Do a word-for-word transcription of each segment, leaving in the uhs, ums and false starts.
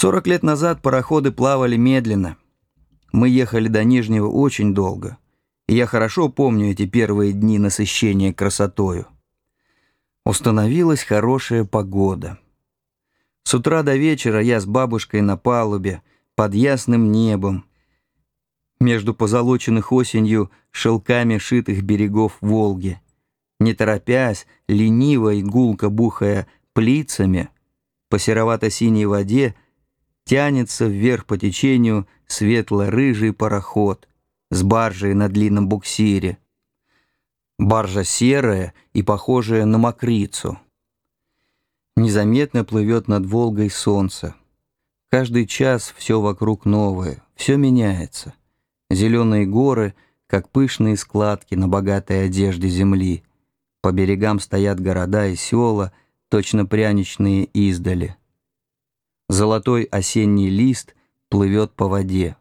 Сорок лет назад пароходы плавали медленно. Мы ехали до Нижнего очень долго, и я хорошо помню эти первые дни насыщения красотою. Установилась хорошая погода. С утра до вечера я с бабушкой на палубе, под ясным небом, между позолоченных осенью шелками шитых берегов Волги, не торопясь, лениво и гулко бухая плицами, по серовато-синей воде тянется вверх по течению светло-рыжий пароход с баржей на длинном буксире. Баржа серая и похожая на мокрицу. Незаметно плывет над Волгой солнце. Каждый час все вокруг новое, все меняется. Зеленые горы, как пышные складки на богатой одежде земли. По берегам стоят города и села, точно пряничные издали. Золотой осенний лист плывет по воде.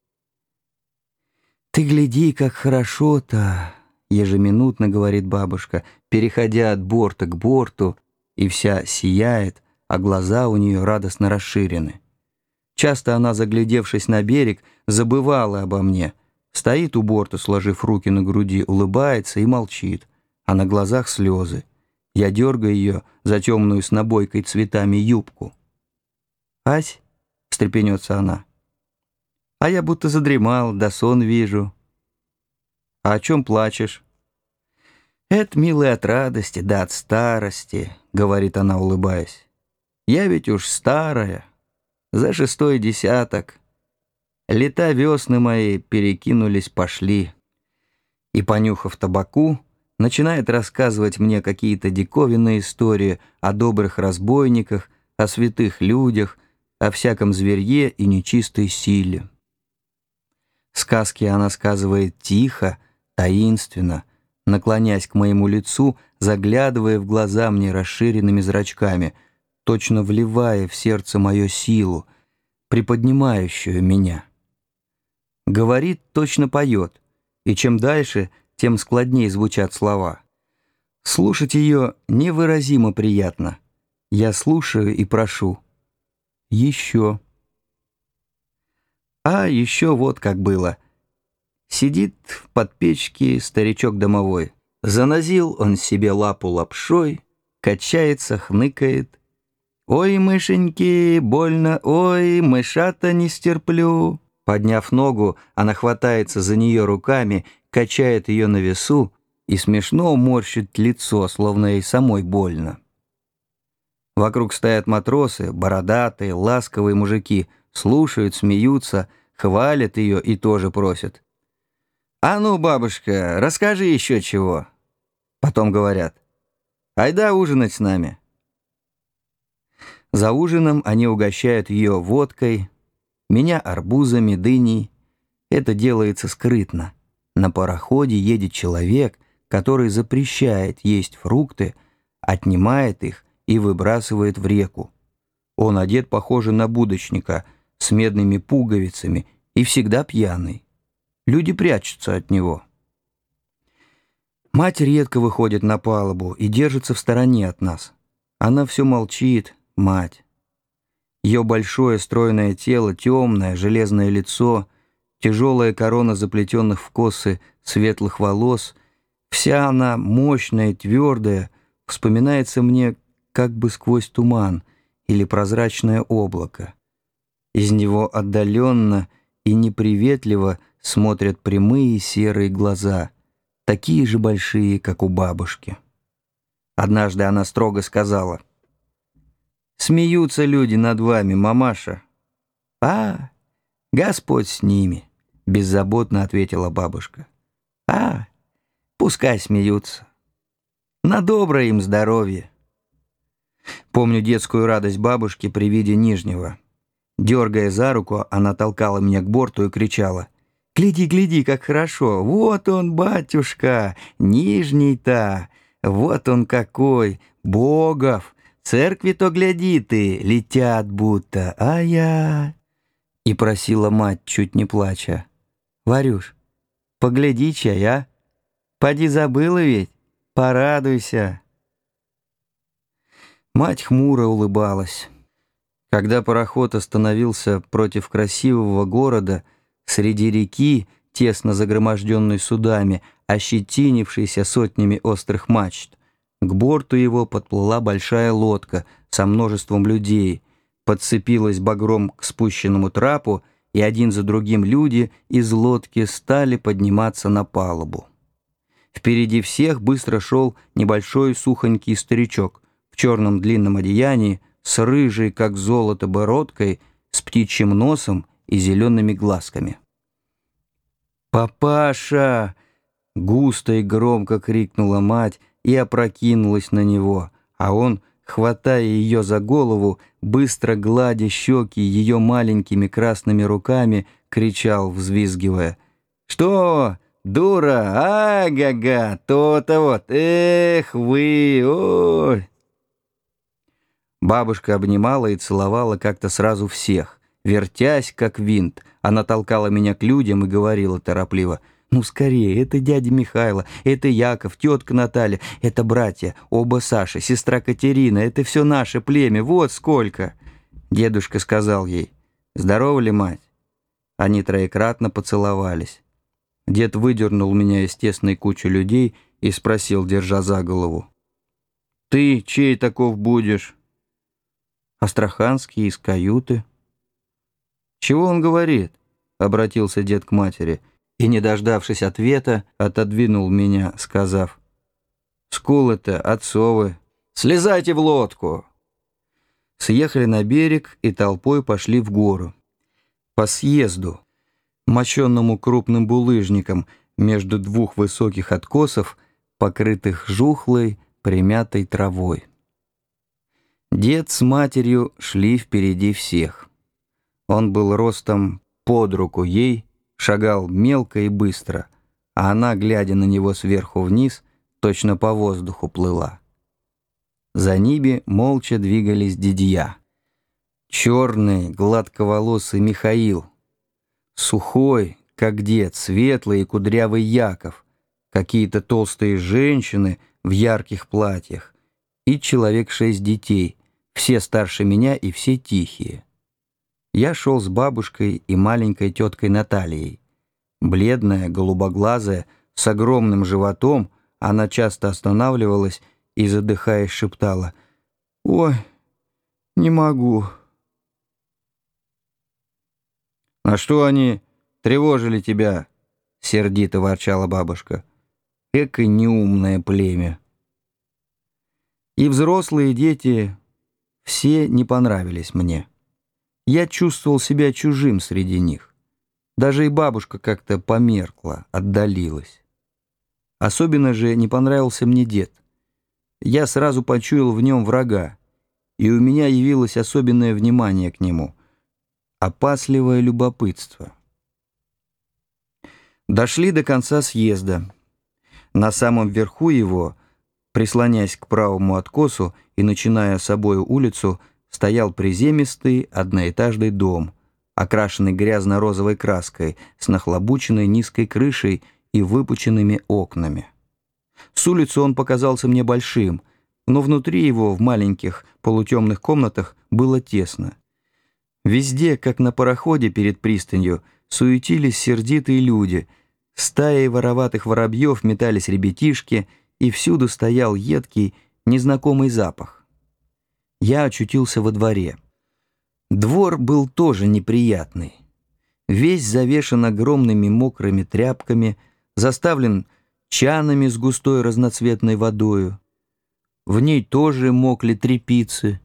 «Ты гляди, как хорошо-то!» — ежеминутно говорит бабушка, переходя от борта к борту, и вся сияет, а глаза у нее радостно расширены. Часто она, заглядевшись на берег, забывала обо мне. Стоит у борта, сложив руки на груди, улыбается и молчит, а на глазах слезы. Я дергаю ее за темную с набойкой цветами юбку. «Ась?» — встрепенется она. «А я будто задремал, да сон вижу». «А о чем плачешь?» «Это, милый, от радости, да от старости», — говорит она, улыбаясь. «Я ведь уж старая, за шестой десяток. Лета весны мои перекинулись, пошли». И, понюхав табаку, начинает рассказывать мне какие-то диковинные истории о добрых разбойниках, о святых людях, о всяком зверье и нечистой силе. Сказки она сказывает тихо, таинственно, наклонясь к моему лицу, заглядывая в глаза мне расширенными зрачками, точно вливая в сердце мою силу, приподнимающую меня. Говорит, точно поет, и чем дальше, тем складнее звучат слова. Слушать ее невыразимо приятно. Я слушаю и прошу. Еще. А еще вот как было. Сидит под печки старичок домовой. Занозил он себе лапу лапшой, качается, хныкает. «Ой, мышеньки, больно, ой, мышата не стерплю». Подняв ногу, она хватается за нее руками, качает ее на весу и смешно морщит лицо, словно ей самой больно. Вокруг стоят матросы, бородатые, ласковые мужики, слушают, смеются, хвалят ее и тоже просят. «А ну, бабушка, расскажи еще чего». Потом говорят: «Айда ужинать с нами». За ужином они угощают ее водкой, меня арбузами, дыней. Это делается скрытно. На пароходе едет человек, который запрещает есть фрукты, отнимает их и выбрасывает в реку. Он одет, похоже на будочника, с медными пуговицами и всегда пьяный. Люди прячутся от него. Мать редко выходит на палубу и держится в стороне от нас. Она все молчит, мать. Ее большое стройное тело, темное, железное лицо, тяжелая корона заплетенных в косы светлых волос, вся она мощная, твердая, вспоминается мне как бы сквозь туман или прозрачное облако. Из него отдаленно и неприветливо смотрят прямые серые глаза, такие же большие, как у бабушки. Однажды она строго сказала: «Смеются люди над вами, мамаша». «А, Господь с ними», — беззаботно ответила бабушка. «А, пускай смеются. На доброе им здоровье». Помню детскую радость бабушки при виде Нижнего. Дергая за руку, она толкала меня к борту и кричала: «Гляди, гляди, как хорошо! Вот он, батюшка, Нижний-то! Вот он какой! Богов! Церкви-то, гляди ты, летят будто! А-я!» И просила мать, чуть не плача: «Варюш, погляди чай, а? Поди забыла ведь? Порадуйся!» Мать хмуро улыбалась. Когда пароход остановился против красивого города, среди реки, тесно загроможденной судами, ощетинившейся сотнями острых мачт, к борту его подплыла большая лодка со множеством людей, подцепилась багром к спущенному трапу, и один за другим люди из лодки стали подниматься на палубу. Впереди всех быстро шел небольшой сухонький старичок в черном длинном одеянии, с рыжей, как золото, бородкой, с птичьим носом и зелеными глазками. «Папаша!» — густо и громко крикнула мать и опрокинулась на него, а он, хватая ее за голову, быстро гладя щеки ее маленькими красными руками, кричал, взвизгивая: «Что, дура? Ага-га, то-то вот! Эх вы! Ой!» Бабушка обнимала и целовала как-то сразу всех. Вертясь, как винт, она толкала меня к людям и говорила торопливо: «Ну, скорее, это дядя Михайло, это Яков, тетка Наталья, это братья, оба Саши, сестра Катерина, это все наше племя, вот сколько!» Дедушка сказал ей: «Здорова ли, мать?» Они троекратно поцеловались. Дед выдернул меня из тесной кучи людей и спросил, держа за голову: «Ты чей таков будешь?» «Астраханский, из каюты». «Чего он говорит?» — обратился дед к матери, и, не дождавшись ответа, отодвинул меня, сказав: «Скулы-то отцовы. Слезайте в лодку!» Съехали на берег и толпой пошли в гору. По съезду, мощенному крупным булыжником между двух высоких откосов, покрытых жухлой, примятой травой. Дед с матерью шли впереди всех. Он был ростом под руку ей, шагал мелко и быстро, а она, глядя на него сверху вниз, точно по воздуху плыла. За ними молча двигались дядья. Черный, гладковолосый Михаил, сухой, как дед, светлый и кудрявый Яков, какие-то толстые женщины в ярких платьях и человек шесть детей, все старше меня и все тихие. Я шел с бабушкой и маленькой теткой Натальей. Бледная, голубоглазая, с огромным животом, она часто останавливалась и, задыхаясь, шептала: «Ой, не могу». «А что они тревожили тебя?» — сердито ворчала бабушка. «Эко неумное племя». И взрослые дети все не понравились мне. Я чувствовал себя чужим среди них. Даже и бабушка как-то померкла, отдалилась. Особенно же не понравился мне дед. Я сразу почуял в нем врага, и у меня явилось особенное внимание к нему, опасливое любопытство. Дошли до конца съезда. На самом верху его, прислонясь к правому откосу и начиная собою улицу, стоял приземистый одноэтажный дом, окрашенный грязно-розовой краской, с нахлобученной низкой крышей и выпученными окнами. С улицы он показался мне большим, но внутри его, в маленьких полутемных комнатах, было тесно. Везде, как на пароходе перед пристанью, суетились сердитые люди, стаей вороватых воробьев метались ребятишки, и всюду стоял едкий, незнакомый запах. Я очутился во дворе. Двор был тоже неприятный. Весь завешен огромными мокрыми тряпками, заставлен чанами с густой разноцветной водою. В ней тоже мокли тряпицы.